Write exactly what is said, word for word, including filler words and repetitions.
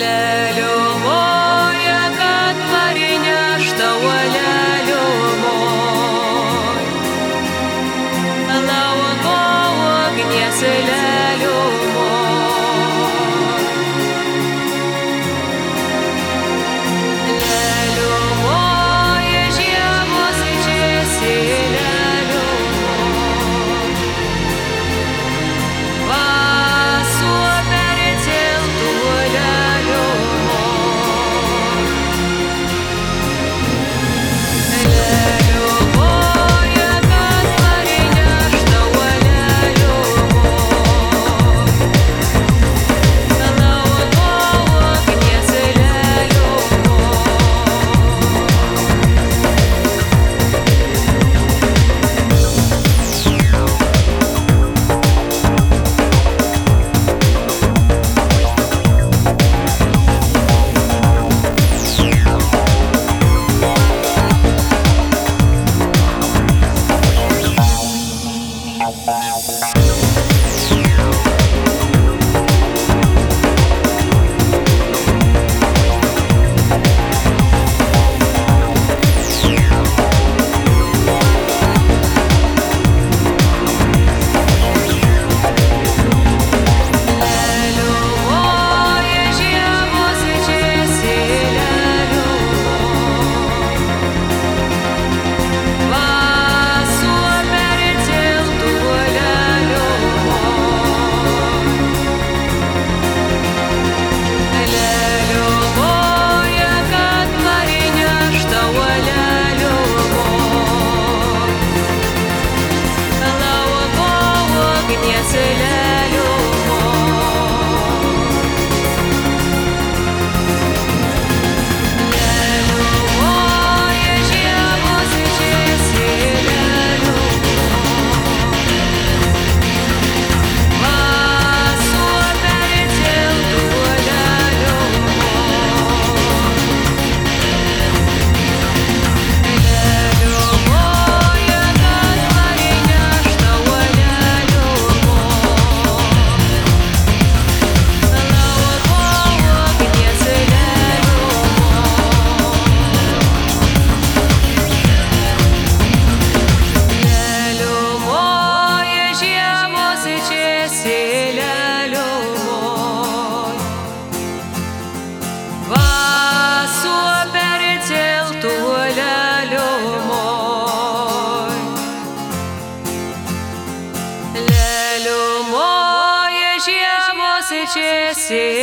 Leliu moja, kad parinešta uoleliu moj. Lauko ugnies leliu moj. Leliu moja, žiemos česi leliu moj. Vasu per tiltų leliu moj. Leliu moja, kad parinešta uoleliu moj. Lauko ugnies leliu moj. Leliu moja, žiemos česi leliu moj. Vasu per tiltų leliu moj. Leliu moja, kad parinešta uoleliu moj. Lauko ugnies leliu moj. Leliu moja, žiemos česi leliu moj. Vasu per tiltų leliu moj. Leliu moja, kad parinešta uoleliu moj. Lauko ugnies leliu moj. Leliu moja, žiemos česi leliu moj. Vasu per tiltų leliu moj. Leliu moja, žiemos česi